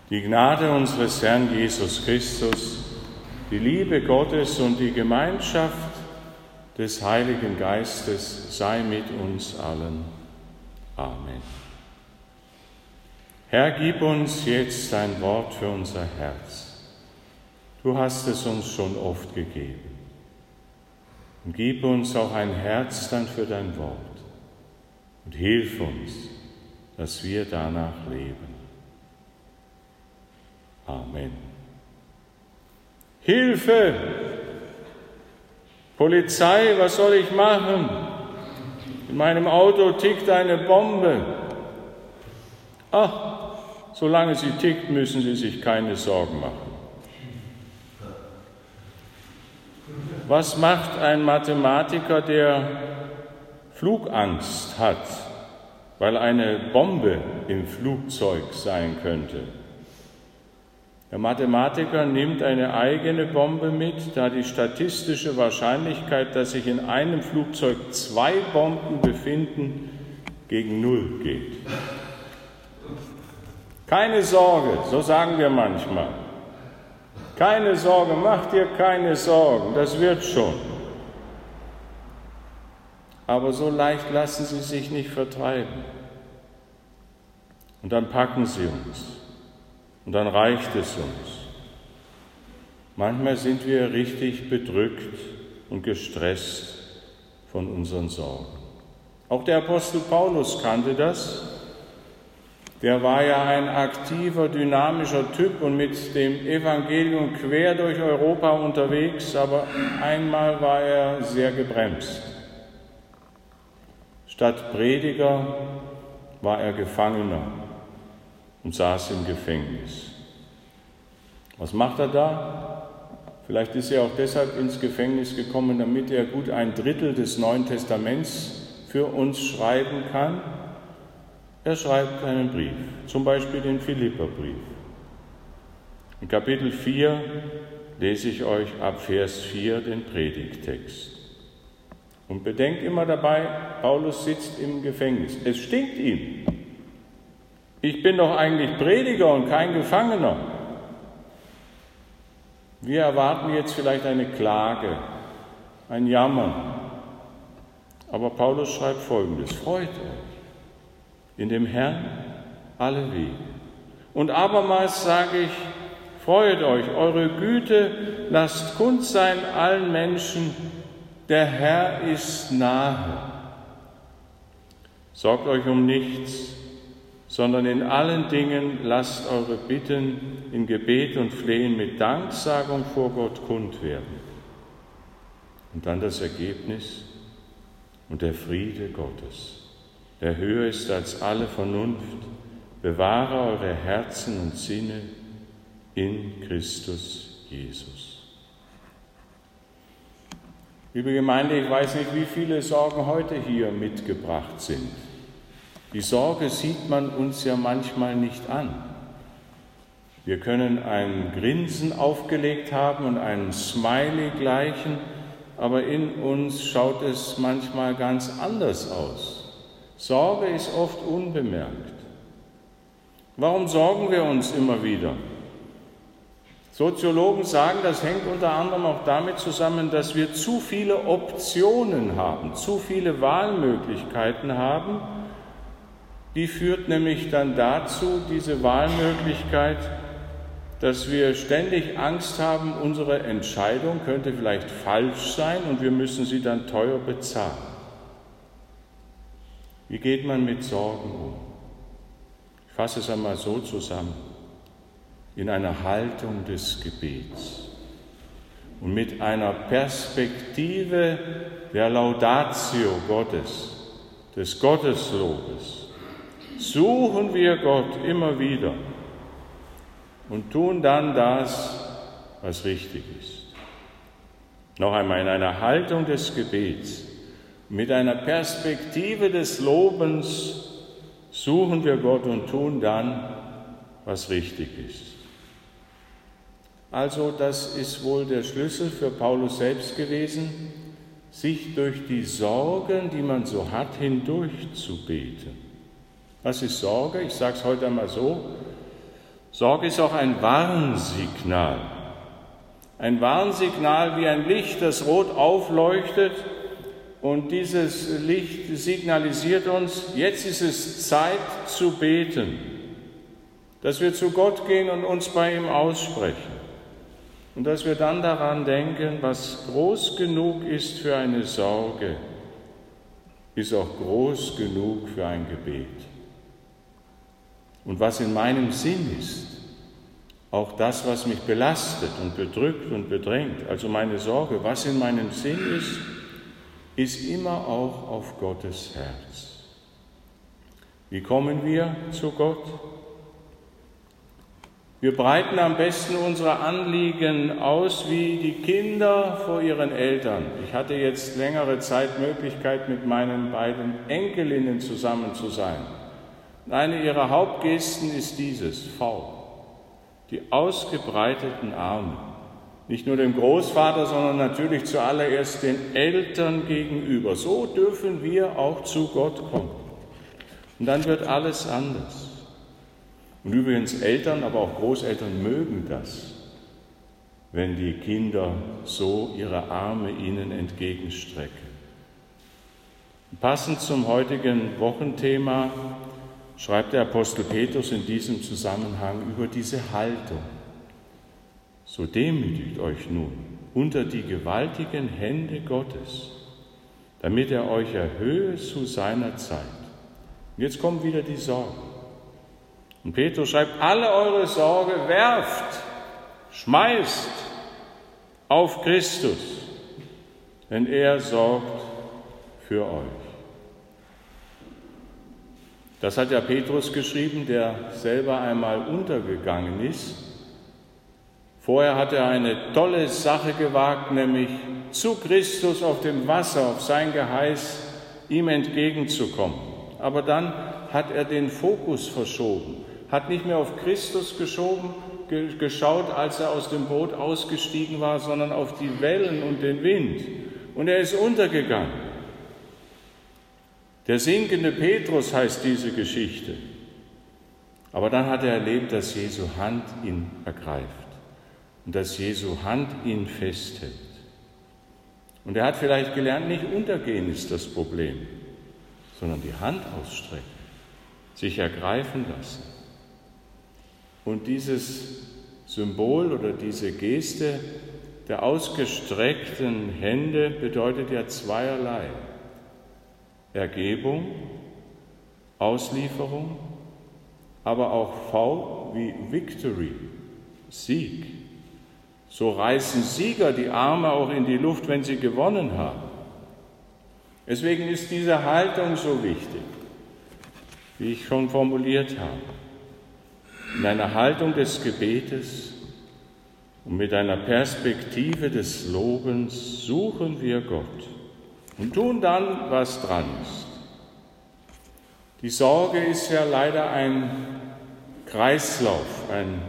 Die Gnade unseres Herrn Jesus Christus, die Liebe Gottes und die Gemeinschaft des Heiligen Geistes sei mit uns allen. Amen. Herr, gib uns jetzt dein Wort für unser Herz. Du hast es uns schon oft gegeben. Und gib uns auch ein Herz dann für dein Wort. Und hilf uns, dass wir danach leben. Amen. Hilfe! Polizei, was soll ich machen? In meinem Auto tickt eine Bombe. Ach, solange sie tickt, müssen Sie sich keine Sorgen machen. Was macht ein Mathematiker, der Flugangst hat, weil eine Bombe im Flugzeug sein könnte? Der Mathematiker nimmt eine eigene Bombe mit, da die statistische Wahrscheinlichkeit, dass sich in einem Flugzeug 2 Bomben befinden, gegen 0 geht. Keine Sorge, so sagen wir manchmal. Keine Sorge, mach dir keine Sorgen, das wird schon. Aber so leicht lassen sie sich nicht vertreiben. Und dann packen sie uns. Und dann reicht es uns. Manchmal sind wir richtig bedrückt und gestresst von unseren Sorgen. Auch der Apostel Paulus kannte das. Der war ja ein aktiver, dynamischer Typ und mit dem Evangelium quer durch Europa unterwegs, aber einmal war er sehr gebremst. Statt Prediger war er Gefangener und saß im Gefängnis. Was macht er da? Vielleicht ist er auch deshalb ins Gefängnis gekommen, damit er gut 1/3 des Neuen Testaments für uns schreiben kann. Er schreibt einen Brief, zum Beispiel den Philipperbrief. In Kapitel 4 lese ich euch ab Vers 4 den Predigttext. Und bedenkt immer dabei, Paulus sitzt im Gefängnis. Es stinkt ihm. Ich bin doch eigentlich Prediger und kein Gefangener. Wir erwarten jetzt vielleicht eine Klage, ein Jammern. Aber Paulus schreibt Folgendes: Freut euch in dem Herrn alle Wege. Und abermals sage ich, freut euch, eure Güte lasst kund sein allen Menschen, der Herr ist nahe. Sorgt euch um nichts, sondern in allen Dingen lasst eure Bitten in Gebet und Flehen mit Danksagung vor Gott kund werden. Und dann das Ergebnis: Und der Friede Gottes, der höher ist als alle Vernunft, bewahre eure Herzen und Sinne in Christus Jesus. Liebe Gemeinde, ich weiß nicht, wie viele Sorgen heute hier mitgebracht sind. Die Sorge sieht man uns ja manchmal nicht an. Wir können ein Grinsen aufgelegt haben und einen Smiley gleichen, aber in uns schaut es manchmal ganz anders aus. Sorge ist oft unbemerkt. Warum sorgen wir uns immer wieder? Soziologen sagen, das hängt unter anderem auch damit zusammen, dass wir zu viele Optionen haben, zu viele Wahlmöglichkeiten haben. Die führt nämlich dann dazu, diese Wahlmöglichkeit, dass wir ständig Angst haben, unsere Entscheidung könnte vielleicht falsch sein und wir müssen sie dann teuer bezahlen. Wie geht man mit Sorgen um? Ich fasse es einmal so zusammen: in einer Haltung des Gebets und mit einer Perspektive der Laudatio Gottes, des Gotteslobes, suchen wir Gott immer wieder und tun dann das, was richtig ist. Noch einmal, in einer Haltung des Gebets, mit einer Perspektive des Lobens suchen wir Gott und tun dann, was richtig ist. Also das ist wohl der Schlüssel für Paulus selbst gewesen, sich durch die Sorgen, die man so hat, hindurch zu beten. Was ist Sorge? Ich sage es heute einmal so: Sorge ist auch ein Warnsignal. Ein Warnsignal wie ein Licht, das rot aufleuchtet, und dieses Licht signalisiert uns, jetzt ist es Zeit zu beten, dass wir zu Gott gehen und uns bei ihm aussprechen und dass wir dann daran denken, was groß genug ist für eine Sorge, ist auch groß genug für ein Gebet. Und was in meinem Sinn ist, auch das, was mich belastet und bedrückt und bedrängt, also meine Sorge, was in meinem Sinn ist immer auch auf Gottes Herz. Wie kommen wir zu Gott? Wir breiten am besten unsere Anliegen aus wie die Kinder vor ihren Eltern. Ich hatte jetzt längere Zeit Möglichkeit, mit meinen beiden Enkelinnen zusammen zu sein. Eine ihrer Hauptgesten ist dieses, V, die ausgebreiteten Arme. Nicht nur dem Großvater, sondern natürlich zuallererst den Eltern gegenüber. So dürfen wir auch zu Gott kommen. Und dann wird alles anders. Und übrigens Eltern, aber auch Großeltern mögen das, wenn die Kinder so ihre Arme ihnen entgegenstrecken. Passend zum heutigen Wochenthema schreibt der Apostel Petrus in diesem Zusammenhang über diese Haltung. So demütigt euch nun unter die gewaltigen Hände Gottes, damit er euch erhöhe zu seiner Zeit. Und jetzt kommt wieder die Sorge. Und Petrus schreibt, alle eure Sorge werft, schmeißt auf Christus, denn er sorgt für euch. Das hat ja Petrus geschrieben, der selber einmal untergegangen ist. Vorher hat er eine tolle Sache gewagt, nämlich zu Christus auf dem Wasser, auf sein Geheiß, ihm entgegenzukommen. Aber dann hat er den Fokus verschoben, hat nicht mehr auf Christus geschaut, als er aus dem Boot ausgestiegen war, sondern auf die Wellen und den Wind. Und er ist untergegangen. Der sinkende Petrus heißt diese Geschichte. Aber dann hat er erlebt, dass Jesu Hand ihn ergreift und dass Jesu Hand ihn festhält. Und er hat vielleicht gelernt, nicht untergehen ist das Problem, sondern die Hand ausstrecken, sich ergreifen lassen. Und dieses Symbol oder diese Geste der ausgestreckten Hände bedeutet ja zweierlei. Ergebung, Auslieferung, aber auch V wie Victory, Sieg. So reißen Sieger die Arme auch in die Luft, wenn sie gewonnen haben. Deswegen ist diese Haltung so wichtig, wie ich schon formuliert habe. In einer Haltung des Gebetes und mit einer Perspektive des Lobens suchen wir Gott und tun dann, was dran ist. Die Sorge ist ja leider ein Kreislauf,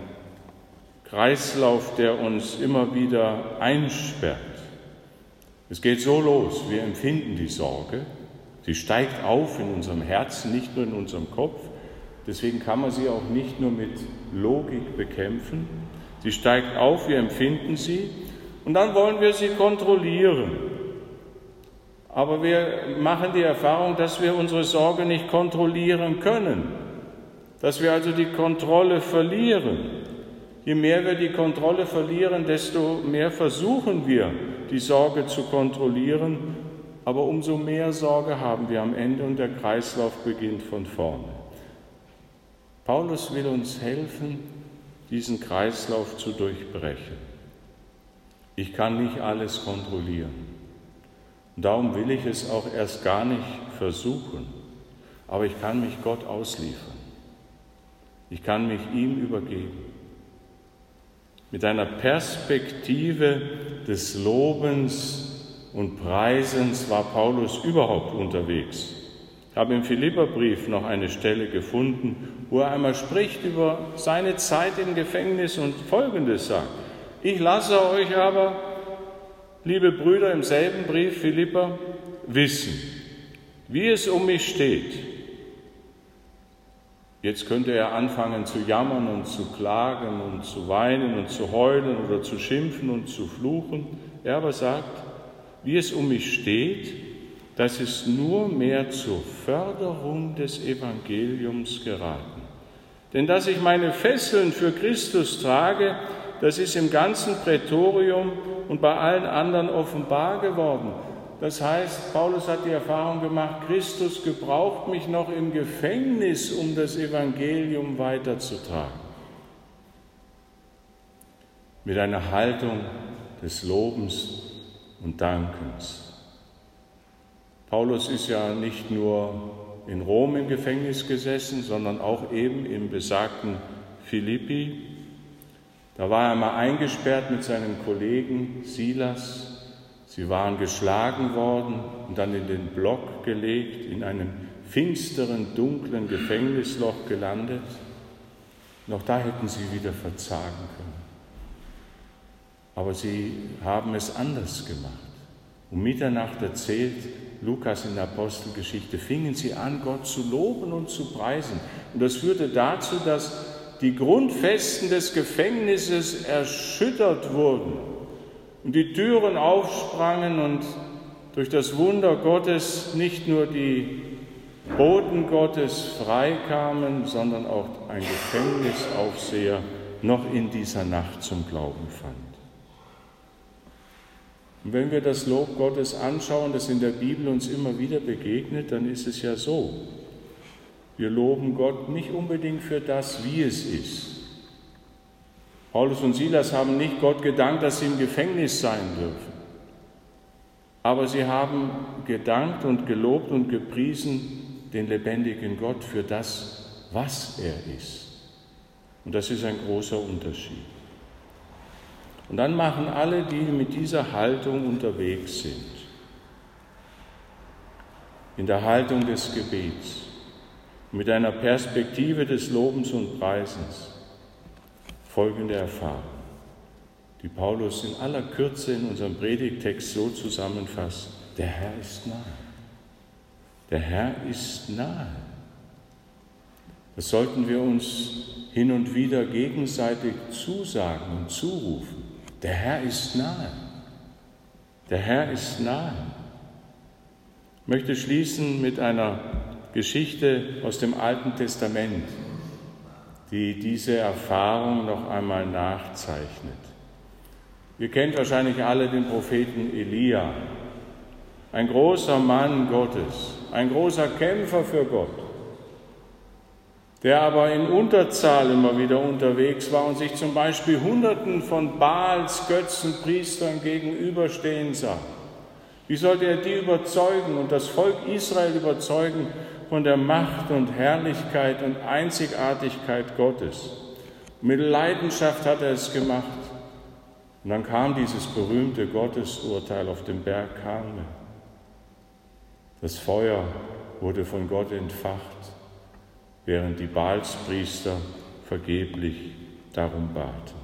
der uns immer wieder einsperrt. Es geht so los, wir empfinden die Sorge, sie steigt auf in unserem Herzen, nicht nur in unserem Kopf, deswegen kann man sie auch nicht nur mit Logik bekämpfen. Sie steigt auf, wir empfinden sie und dann wollen wir sie kontrollieren. Aber wir machen die Erfahrung, dass wir unsere Sorge nicht kontrollieren können, dass wir also die Kontrolle verlieren. Je mehr wir die Kontrolle verlieren, desto mehr versuchen wir, die Sorge zu kontrollieren, aber umso mehr Sorge haben wir am Ende und der Kreislauf beginnt von vorne. Paulus will uns helfen, diesen Kreislauf zu durchbrechen. Ich kann nicht alles kontrollieren. Darum will ich es auch erst gar nicht versuchen, aber ich kann mich Gott ausliefern. Ich kann mich ihm übergeben. Mit einer Perspektive des Lobens und Preisens war Paulus überhaupt unterwegs. Ich habe im Philipperbrief noch eine Stelle gefunden, wo er einmal spricht über seine Zeit im Gefängnis und Folgendes sagt. Ich lasse euch aber, liebe Brüder, im selben Brief Philipper, wissen, wie es um mich steht. Jetzt könnte er anfangen zu jammern und zu klagen und zu weinen und zu heulen oder zu schimpfen und zu fluchen. Er aber sagt, wie es um mich steht, das ist nur mehr zur Förderung des Evangeliums geraten. Denn dass ich meine Fesseln für Christus trage, das ist im ganzen Prätorium und bei allen anderen offenbar geworden. Das heißt, Paulus hat die Erfahrung gemacht, Christus gebraucht mich noch im Gefängnis, um das Evangelium weiterzutragen. Mit einer Haltung des Lobens und Dankens. Paulus ist ja nicht nur in Rom im Gefängnis gesessen, sondern auch eben im besagten Philippi. Da war er mal eingesperrt mit seinem Kollegen Silas. Sie waren geschlagen worden und dann in den Block gelegt, in einem finsteren, dunklen Gefängnisloch gelandet. Noch da hätten sie wieder verzagen können. Aber sie haben es anders gemacht. Um Mitternacht erzählt Lukas in der Apostelgeschichte, fingen sie an, Gott zu loben und zu preisen. Und das führte dazu, dass die Grundfesten des Gefängnisses erschüttert wurden und die Türen aufsprangen und durch das Wunder Gottes nicht nur die Boten Gottes freikamen, sondern auch ein Gefängnisaufseher noch in dieser Nacht zum Glauben fand. Und wenn wir das Lob Gottes anschauen, das in der Bibel uns immer wieder begegnet, dann ist es ja so. Wir loben Gott nicht unbedingt für das, wie es ist. Paulus und Silas haben nicht Gott gedankt, dass sie im Gefängnis sein dürfen. Aber sie haben gedankt und gelobt und gepriesen den lebendigen Gott für das, was er ist. Und das ist ein großer Unterschied. Und dann machen alle, die mit dieser Haltung unterwegs sind, in der Haltung des Gebets, mit einer Perspektive des Lobens und Preisens, folgende Erfahrung, die Paulus in aller Kürze in unserem Predigtext so zusammenfasst: Der Herr ist nahe. Der Herr ist nahe. Das sollten wir uns hin und wieder gegenseitig zusagen und zurufen. Der Herr ist nahe. Der Herr ist nahe. Ich möchte schließen mit einer Geschichte aus dem Alten Testament, die diese Erfahrung noch einmal nachzeichnet. Ihr kennt wahrscheinlich alle den Propheten Elia, ein großer Mann Gottes, ein großer Kämpfer für Gott, der aber in Unterzahl immer wieder unterwegs war und sich zum Beispiel Hunderten von Baals Götzenpriestern gegenüberstehen sah. Wie sollte er die überzeugen und das Volk Israel überzeugen von der Macht und Herrlichkeit und Einzigartigkeit Gottes? Mit Leidenschaft hat er es gemacht. Und dann kam dieses berühmte Gottesurteil auf dem Berg Karmel. Das Feuer wurde von Gott entfacht, während die Baalspriester vergeblich darum baten.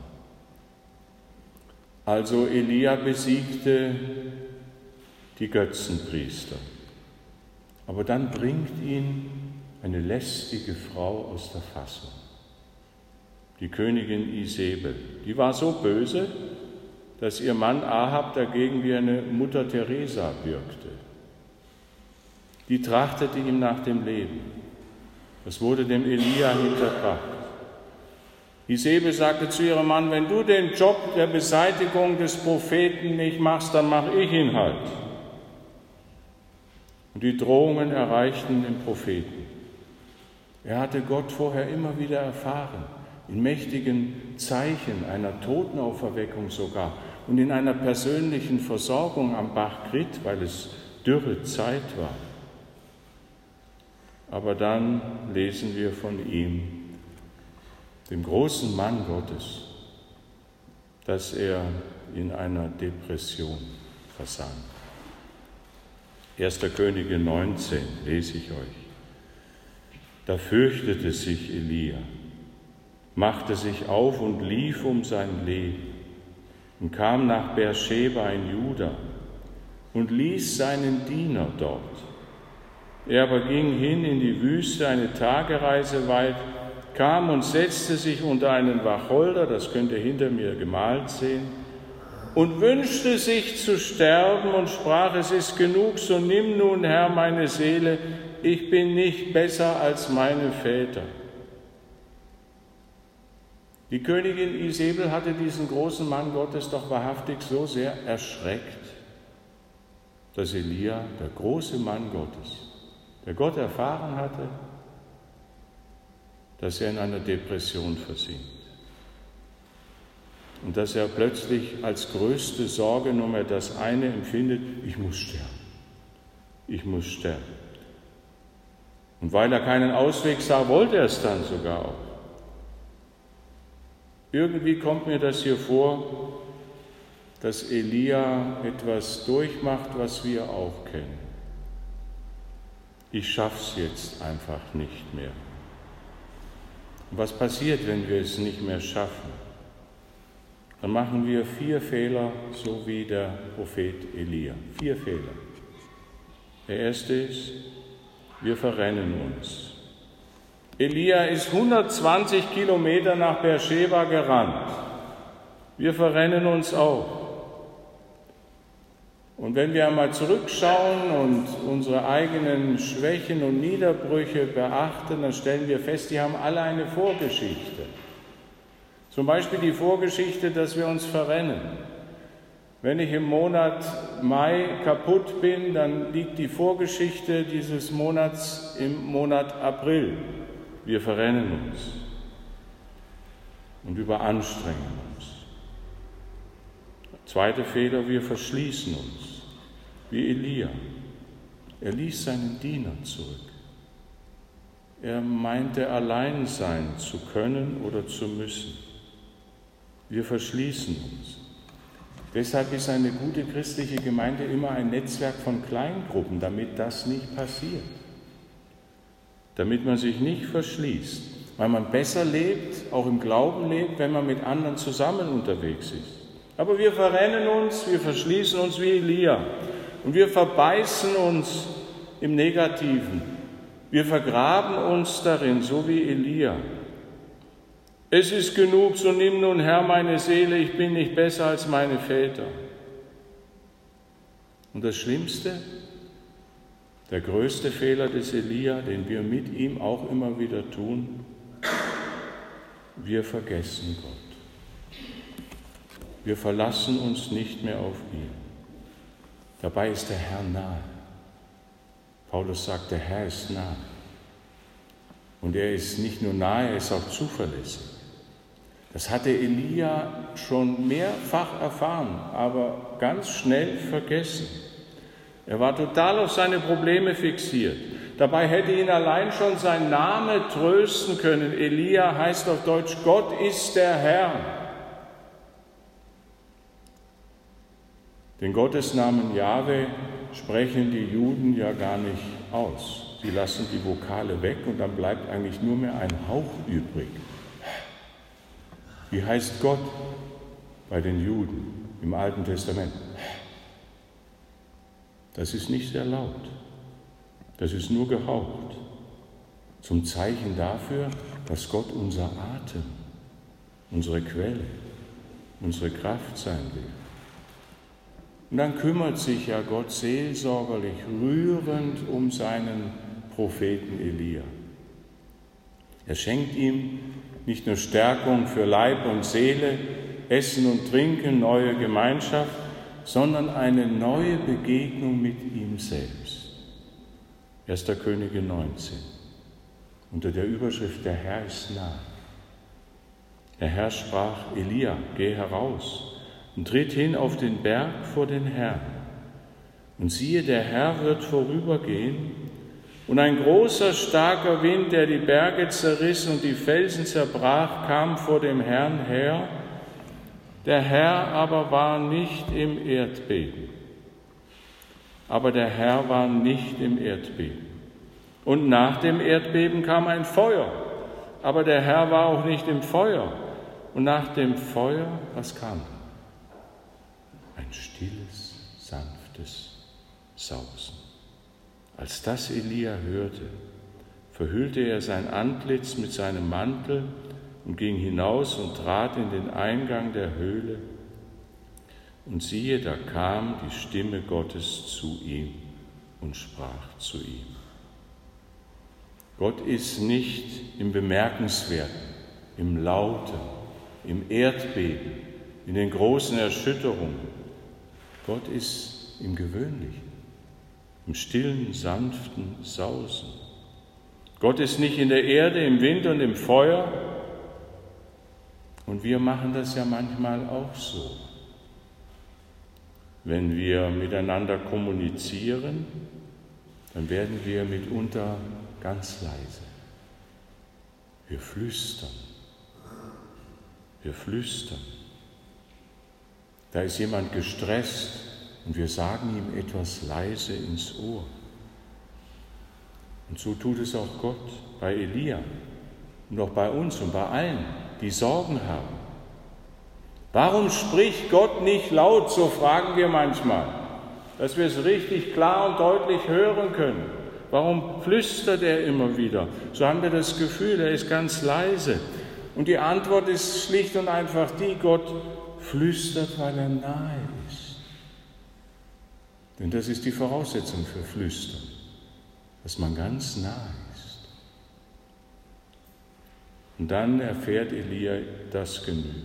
Also Elia besiegte die Götzenpriester. Aber dann bringt ihn eine lästige Frau aus der Fassung, die Königin Isebel. Die war so böse, dass ihr Mann Ahab dagegen wie eine Mutter Teresa wirkte. Die trachtete ihm nach dem Leben. Das wurde dem Elia hinterbracht. Isebel sagte zu ihrem Mann: Wenn du den Job der Beseitigung des Propheten nicht machst, dann mache ich ihn halt. Und die Drohungen erreichten den Propheten. Er hatte Gott vorher immer wieder erfahren, in mächtigen Zeichen einer Totenauferweckung sogar und in einer persönlichen Versorgung am Bach Krit, weil es dürre Zeit war. Aber dann lesen wir von ihm, dem großen Mann Gottes, dass er in einer Depression versank. 1. Könige 19 lese ich euch. Da fürchtete sich Elia, machte sich auf und lief um sein Leben und kam nach Beersheba in Juda und ließ seinen Diener dort. Er aber ging hin in die Wüste, eine Tagereise weit, kam und setzte sich unter einen Wacholder, das könnt ihr hinter mir gemalt sehen, und wünschte sich zu sterben und sprach, es ist genug, so nimm nun, Herr, meine Seele, ich bin nicht besser als meine Väter. Die Königin Isabel hatte diesen großen Mann Gottes doch wahrhaftig so sehr erschreckt, dass Elia, der große Mann Gottes, der Gott erfahren hatte, dass er in einer Depression versinkt. Und dass er plötzlich als größte Sorge nur mehr das eine empfindet, ich muss sterben. Ich muss sterben. Und weil er keinen Ausweg sah, wollte er es dann sogar auch. Irgendwie kommt mir das hier vor, dass Elia etwas durchmacht, was wir auch kennen. Ich schaff's jetzt einfach nicht mehr. Und was passiert, wenn wir es nicht mehr schaffen? Dann machen wir 4 Fehler, so wie der Prophet Elia. 4 Fehler. Der erste ist, wir verrennen uns. Elia ist 120 Kilometer nach Beersheba gerannt. Wir verrennen uns auch. Und wenn wir einmal zurückschauen und unsere eigenen Schwächen und Niederbrüche beachten, dann stellen wir fest, die haben alle eine Vorgeschichte. Zum Beispiel die Vorgeschichte, dass wir uns verrennen. Wenn ich im Monat Mai kaputt bin, dann liegt die Vorgeschichte dieses Monats im Monat April. Wir verrennen uns und überanstrengen uns. Zweiter Fehler, wir verschließen uns, wie Elia. Er ließ seinen Diener zurück. Er meinte, allein sein zu können oder zu müssen. Wir verschließen uns. Deshalb ist eine gute christliche Gemeinde immer ein Netzwerk von Kleingruppen, damit das nicht passiert. Damit man sich nicht verschließt, weil man besser lebt, auch im Glauben lebt, wenn man mit anderen zusammen unterwegs ist. Aber wir verrennen uns, wir verschließen uns wie Elia und wir verbeißen uns im Negativen. Wir vergraben uns darin, so wie Elia. Es ist genug, so nimm nun, Herr, meine Seele, ich bin nicht besser als meine Väter. Und das Schlimmste, der größte Fehler des Elia, den wir mit ihm auch immer wieder tun, wir vergessen Gott. Wir verlassen uns nicht mehr auf ihn. Dabei ist der Herr nahe. Paulus sagt, der Herr ist nahe. Und er ist nicht nur nahe, er ist auch zuverlässig. Das hatte Elia schon mehrfach erfahren, aber ganz schnell vergessen. Er war total auf seine Probleme fixiert. Dabei hätte ihn allein schon sein Name trösten können. Elia heißt auf Deutsch, Gott ist der Herr. Den Gottesnamen Jahwe sprechen die Juden ja gar nicht aus. Sie lassen die Vokale weg und dann bleibt eigentlich nur mehr ein Hauch übrig. Wie heißt Gott bei den Juden im Alten Testament? Das ist nicht sehr laut. Das ist nur gehaucht. Zum Zeichen dafür, dass Gott unser Atem, unsere Quelle, unsere Kraft sein will. Und dann kümmert sich ja Gott seelsorgerlich, rührend um seinen Propheten Elia. Er schenkt ihm nicht nur Stärkung für Leib und Seele, Essen und Trinken, neue Gemeinschaft, sondern eine neue Begegnung mit ihm selbst. 1. Könige 19, unter der Überschrift Der Herr ist nah. Der Herr sprach, Elia, geh heraus und tritt hin auf den Berg vor den Herrn. Und siehe, der Herr wird vorübergehen, und ein großer, starker Wind, der die Berge zerriss und die Felsen zerbrach, kam vor dem Herrn her. Der Herr aber war nicht im Erdbeben. Aber der Herr war nicht im Erdbeben. Und nach dem Erdbeben kam ein Feuer. Aber der Herr war auch nicht im Feuer. Und nach dem Feuer, was kam? Ein stilles, sanftes Sausen. Als das Elia hörte, verhüllte er sein Antlitz mit seinem Mantel und ging hinaus und trat in den Eingang der Höhle. Und siehe, da kam die Stimme Gottes zu ihm und sprach zu ihm. Gott ist nicht im Bemerkenswerten, im Lauten, im Erdbeben, in den großen Erschütterungen. Gott ist im Gewöhnlichen, im stillen, sanften Sausen. Gott ist nicht in der Erde, im Wind und im Feuer. Und wir machen das ja manchmal auch so. Wenn wir miteinander kommunizieren, dann werden wir mitunter ganz leise. Wir flüstern. Wir flüstern. Da ist jemand gestresst und wir sagen ihm etwas leise ins Ohr. Und so tut es auch Gott bei Elia und auch bei uns und bei allen, die Sorgen haben. Warum spricht Gott nicht laut, so fragen wir manchmal, dass wir es richtig klar und deutlich hören können. Warum flüstert er immer wieder? So haben wir das Gefühl, er ist ganz leise. Und die Antwort ist schlicht und einfach die, Gott flüstert, weil er nahe ist. Denn das ist die Voraussetzung für Flüstern, dass man ganz nahe ist. Und dann erfährt Elia, das genügt.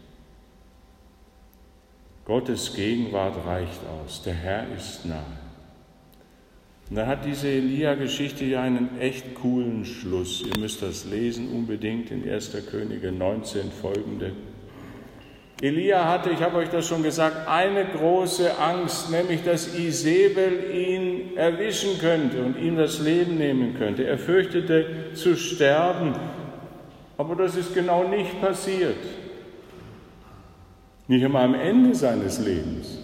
Gottes Gegenwart reicht aus, der Herr ist nahe. Und dann hat diese Elia-Geschichte ja einen echt coolen Schluss. Ihr müsst das lesen, unbedingt in 1. Könige 19 folgende. Elia hatte, ich habe euch das schon gesagt, eine große Angst, nämlich dass Isabel ihn erwischen könnte und ihm das Leben nehmen könnte. Er fürchtete zu sterben, aber das ist genau nicht passiert. Nicht einmal am Ende seines Lebens.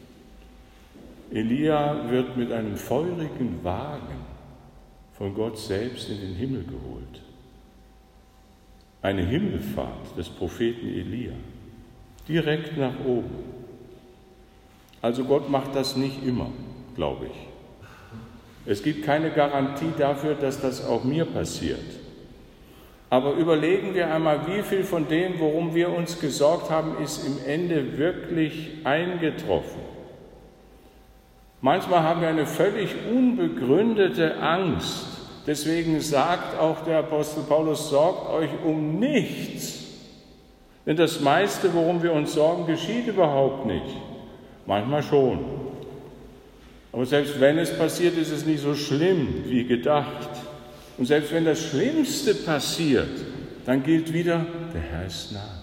Elia wird mit einem feurigen Wagen von Gott selbst in den Himmel geholt. Eine Himmelfahrt des Propheten Elia, direkt nach oben. Also Gott macht das nicht immer, glaube ich. Es gibt keine Garantie dafür, dass das auch mir passiert. Aber überlegen wir einmal, wie viel von dem, worum wir uns gesorgt haben, ist im Ende wirklich eingetroffen. Manchmal haben wir eine völlig unbegründete Angst. Deswegen sagt auch der Apostel Paulus, sorgt euch um nichts. Denn das meiste, worum wir uns sorgen, geschieht überhaupt nicht. Manchmal schon. Aber selbst wenn es passiert, ist es nicht so schlimm wie gedacht. Und selbst wenn das Schlimmste passiert, dann gilt wieder, der Herr ist nah.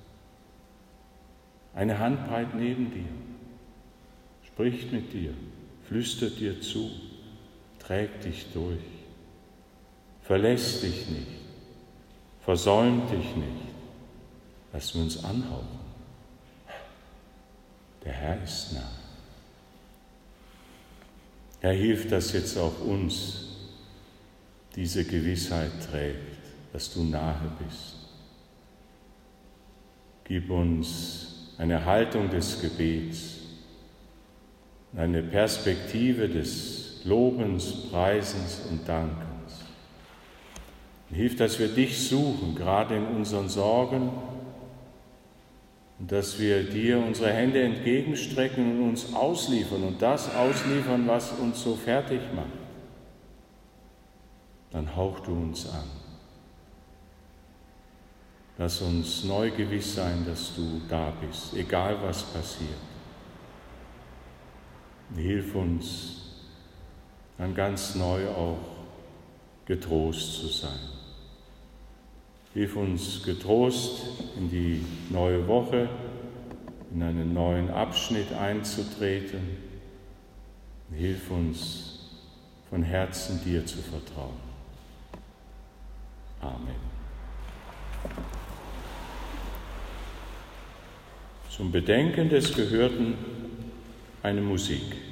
Eine Handbreit neben dir, spricht mit dir, flüstert dir zu, trägt dich durch, verlässt dich nicht, versäumt dich nicht. Lass uns anhauchen. Der Herr ist nah. Herr, hilf, dass jetzt auch uns diese Gewissheit trägt, dass du nahe bist. Gib uns eine Haltung des Gebets, eine Perspektive des Lobens, Preisens und Dankens. Und hilf, dass wir dich suchen, gerade in unseren Sorgen, und dass wir dir unsere Hände entgegenstrecken und uns ausliefern und das ausliefern, was uns so fertig macht. Dann hauch du uns an. Lass uns neu gewiss sein, dass du da bist, egal was passiert. Hilf uns, dann ganz neu auch getrost zu sein. Hilf uns getrost in die neue Woche, in einen neuen Abschnitt einzutreten. Hilf uns, von Herzen dir zu vertrauen. Amen. Zum Bedenken des Gehörten eine Musik.